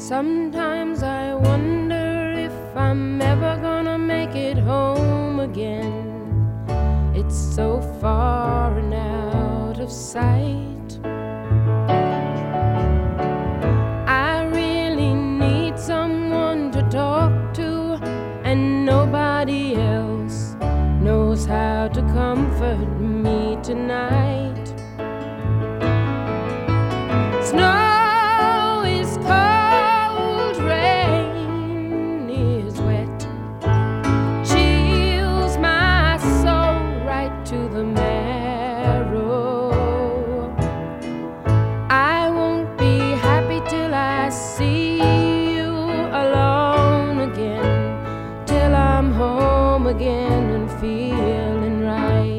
Sometimes I wonder if I'm ever gonna make it home again. It's so far and out of sight. I really need someone to talk to, and nobody else knows how to comfort me tonight.